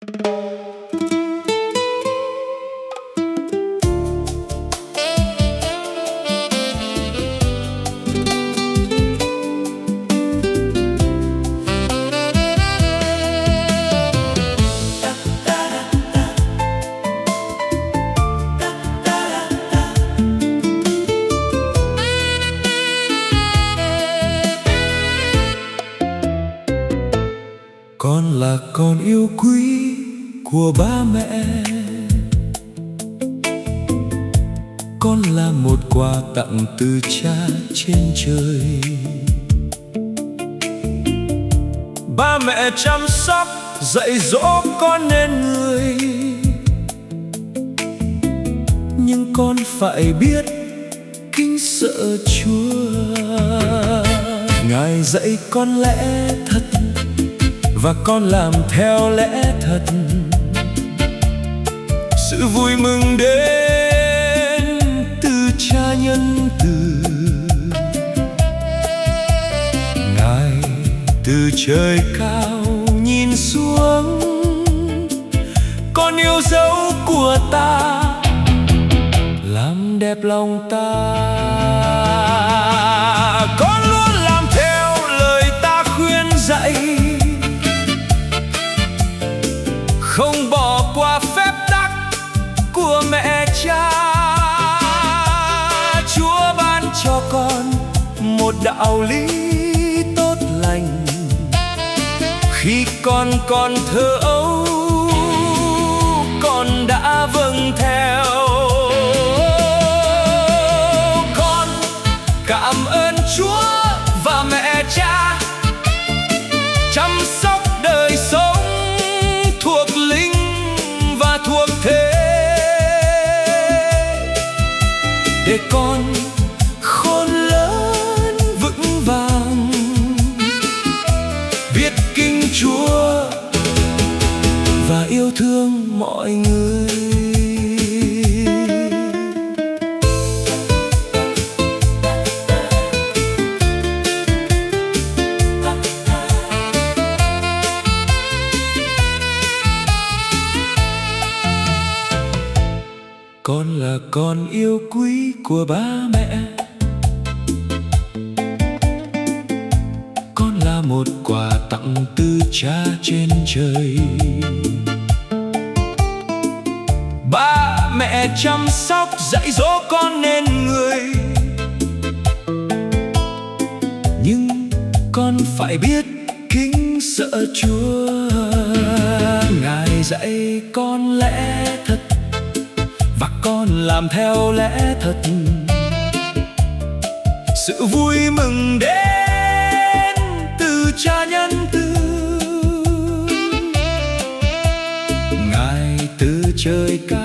Con là con yêu quý của ba mẹ, con là một quà tặng từ cha trên trời. Ba mẹ chăm sóc dạy dỗ con nên người, nhưng con phải biết kính sợ Chúa. Ngài dạy con lẽ thật và con làm theo lẽ thật. Sự vui mừng đến từ Cha nhân từ, Ngài từ trời cao nhìn xuống con yêu dấu của ta, làm đẹp lòng ta. Con luôn làm theo lời ta khuyên dạy, không bỏ qua phép tắc của mẹ cha. Chúa ban cho con một đạo lý tốt lành, khi con còn thơ ấu con đã vâng theo. Con cảm ơn Chúa và mẹ cha chăm sóc đời sống thuộc linh và thuộc thế, để con khôn lớn vững vàng biết kính Chúa và yêu thương mọi người. Con là con yêu quý của ba mẹ, con là một quà tặng từ Cha trên trời. Ba mẹ chăm sóc dạy dỗ con nên người, nhưng con phải biết kính sợ Chúa. Ngài dạy con lẽ thật và con làm theo lẽ thật. Sự vui mừng đến từ Cha nhân từ, Ngài từ trời cao